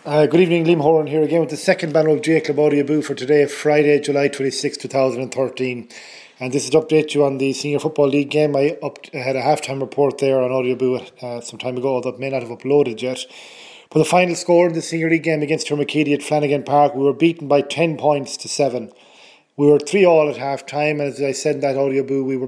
Good evening, Liam Horan here again with the second Banner GAA Club Audio Boo for today, Friday, July 26, 2013. And this is to update you on the Senior Football League game. I had a halftime report there on Audio Boo some time ago that may not have uploaded yet. For the final score in the Senior League game against Tourmakeedy at Flanagan Park, we were beaten by 10 points to 7. We were 3-3 at half-time, and as I said in that Audio Boo, we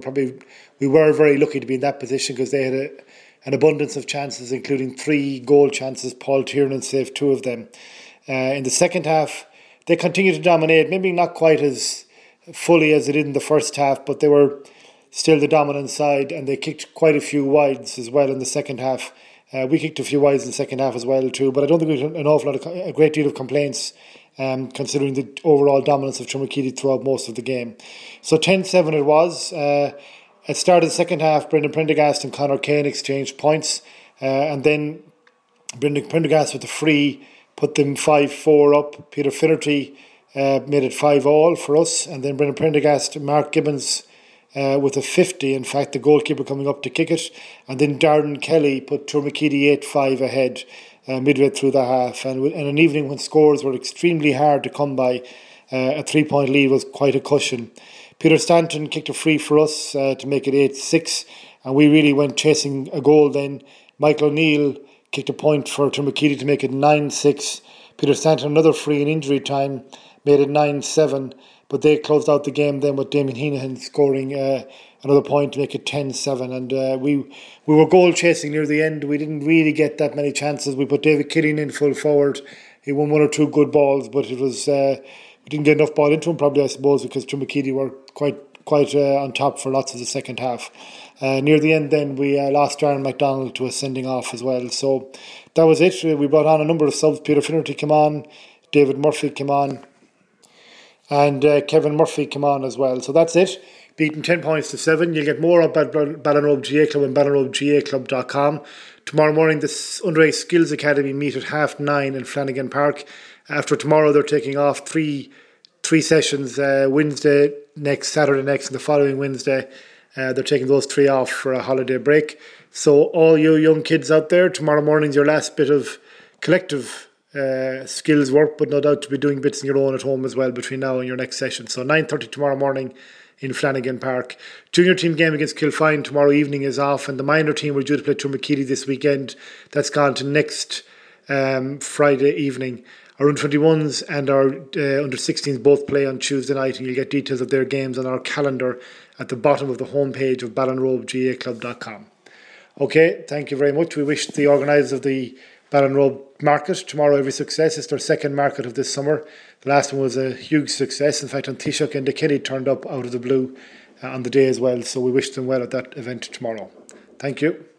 were very lucky to be in that position because they had an abundance of chances, including 3 goal chances. Paul Tiernan saved 2 of them. In the second half, they continued to dominate, maybe not quite as fully as they did in the first half, but they were still the dominant side, and they kicked quite a few wides as well in the second half. We kicked a few wides in the second half as well too, but I don't think we had a great deal of complaints considering the overall dominance of Tourmakeedy throughout most of the game. So 10-7 it was. At the start of the second half, Brendan Prendergast and Conor Kane exchanged points, and then Brendan Prendergast with the free put them 5-4 up. Peter Finnerty made it 5-5 for us, and then Brendan Prendergast and Mark Gibbons with a 50, in fact, the goalkeeper coming up to kick it, and then Darren Kelly put Tourmakeedy 8-5 ahead midway through the half. And an evening when scores were extremely hard to come by, a 3-point lead was quite a cushion. Peter Stanton kicked a free for us to make it 8-6, and we really went chasing a goal then. Michael O'Neill kicked a point for Tourmakeedy to make it 9-6. Peter Stanton, another free in injury time, made it 9-7, but they closed out the game then with Damien Heenan scoring another point to make it 10-7. And we were goal chasing near the end. We didn't really get that many chances. We put David Killian in full forward. He won 1 or 2 good balls, but it was... we didn't get enough ball into him, probably, I suppose, because Tourmakeedy were quite on top for lots of the second half. Near the end then, we lost Darren MacDonald to a sending off as well. So that was it. We brought on a number of subs. Peter Finnerty came on, David Murphy came on, and Kevin Murphy came on as well. So that's it. Beaten 10 points to 7. You'll get more up at Ballinrobe GAA Club and ballinrobegaaclub.com. Tomorrow morning, the Underage Skills Academy meet at 9:30 in Flanagan Park. After tomorrow, they're taking off three sessions, Wednesday next, Saturday next, and the following Wednesday. They're taking those 3 off for a holiday break. So all you young kids out there, tomorrow morning's your last bit of collective skills work, but no doubt to be doing bits in your own at home as well between now and your next session. So 9:30 tomorrow morning in Flanagan Park. Junior team game against Kilfine tomorrow evening is off, and the minor team were due to play Tourmakeedy this weekend. That's gone to next Friday evening. Our under-21s and our under-16s both play on Tuesday night, and you'll get details of their games on our calendar at the bottom of the homepage of ballinrobegaaclub.com. Okay, thank you very much. We wish the organisers of the Ballinrobe market tomorrow every success. It's their second market of this summer. The last one was a huge success. In fact, Taoiseach and Kenny turned up out of the blue on the day as well. So we wish them well at that event tomorrow. Thank you.